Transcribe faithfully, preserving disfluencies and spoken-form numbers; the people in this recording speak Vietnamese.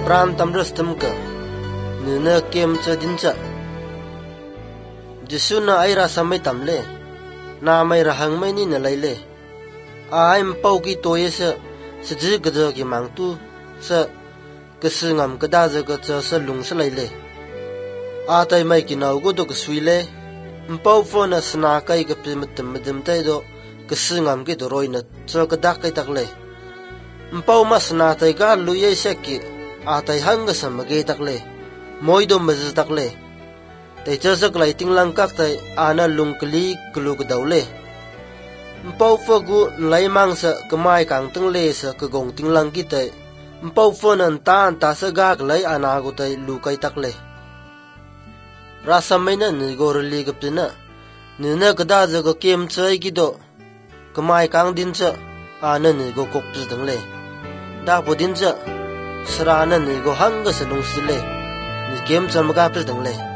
pram tamras tamka nuna kem cha din cha jisu na ai ra samai tamle na mai ra hang mai ni na laile ai mpau ki toye sa sji gja ki mangtu sa kesingam kada ja ka cha sa lung sa laile a tai mai ki nau go do ka suile mpau phone sna kai ka pim tam dim tai do kesingam ki do roi na cha ka dak kai tak le mpau mas na tai ga lu ye sekki a tai hang ga sam ge tak le moi do maz tak le tai cha sak lai ting lang kak tai ana lung kli klu ga daw le mpau pho gu lai mang sa kamai kang tang le sa ka gong ting lang ki tai mpau phone an ta an ta sa ga lai ana go tai lu kai tak le ra samai na ni go ri ga pina ni na ka da ja ga kem chai ki do kamai kang din cha ana ni go kok pi dang le da po din cha sra na ni go hang ga sa lung si le ni kem cham ga pi dang le